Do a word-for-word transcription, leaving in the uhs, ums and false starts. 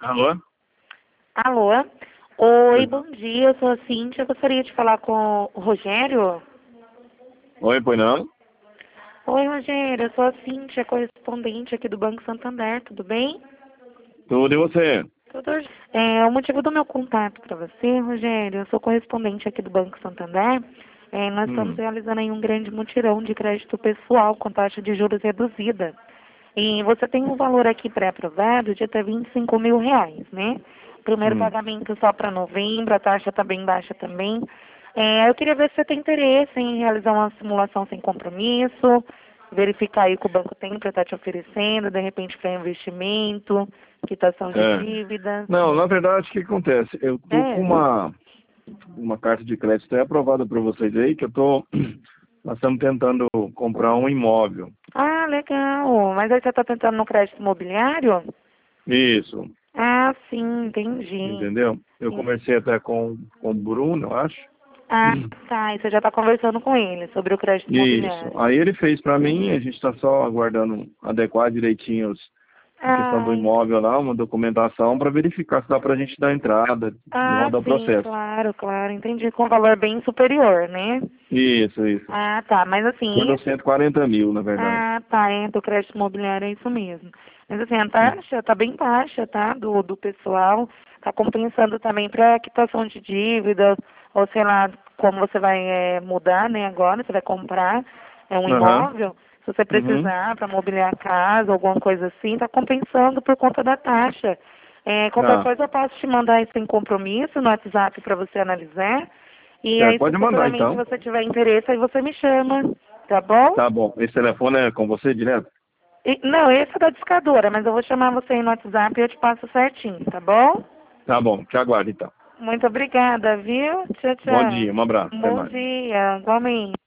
Alô? Alô? Oi, Oi, bom dia, eu sou a Cíntia, eu gostaria de falar com o Rogério. Oi, pois não? Oi, Rogério, eu sou a Cíntia, correspondente aqui do Banco Santander, tudo bem? Tudo e você? Tudo. É, o motivo do meu contato para você, Rogério, eu sou correspondente aqui do Banco Santander. É, nós estamos Hum, realizando aí um grande mutirão de crédito pessoal com taxa de juros reduzida. E você tem um valor aqui pré-aprovado de até vinte e cinco mil reais, né? Primeiro hum. pagamento só para novembro, a taxa está bem baixa também. É, eu queria ver se você tem interesse em realizar uma simulação sem compromisso, verificar aí o que o banco tem para estar te oferecendo, de repente para investimento, quitação de É. dívidas. Não, na verdade, o que acontece? Eu tô com É. uma, uma carta de crédito até aprovada para vocês aí, que eu tô. Nós estamos tentando comprar um imóvel. Ah, legal. Mas aí você está tentando no crédito imobiliário? Isso, Ah, sim, entendi. entendeu? Eu conversei até com, com o Bruno, eu acho. Ah, tá. E você já está conversando com ele sobre o crédito Isso. imobiliário. Aí ele fez para mim, a gente está só aguardando adequar direitinho os, a questão do Ah, imóvel lá, uma documentação para verificar se dá para a gente dar entrada e ah, rodar o sim, processo. claro, claro. Entendi. Com valor bem superior, né? Isso, isso. Ah, tá. Mas Por assim, uns esse. cento e quarenta mil, na verdade. Ah, tá. É, do crédito imobiliário é isso mesmo. Mas assim, a Hum. taxa tá bem baixa, tá? Do, do pessoal. Tá compensando também para quitação de dívidas, ou sei lá, como você vai é, mudar, né, agora, você vai comprar é, um Aham. imóvel. Se você Uhum. precisar para mobiliar a casa, alguma coisa assim, tá compensando por conta da taxa. É, qualquer Ah, coisa eu posso te mandar isso sem compromisso no WhatsApp para você analisar. E certo. aí, se Pode mandar, futuramente então. você tiver interesse, aí você me chama, tá bom? Tá bom. Esse telefone é com você direto? E- não, esse é da discadora, mas eu vou chamar você aí no WhatsApp e eu te passo certinho, tá bom? Tá bom. Te aguardo, então. Muito obrigada, viu? Tchau, Bom tchau. dia. Um abraço. Até Bom mais. dia, igualmente.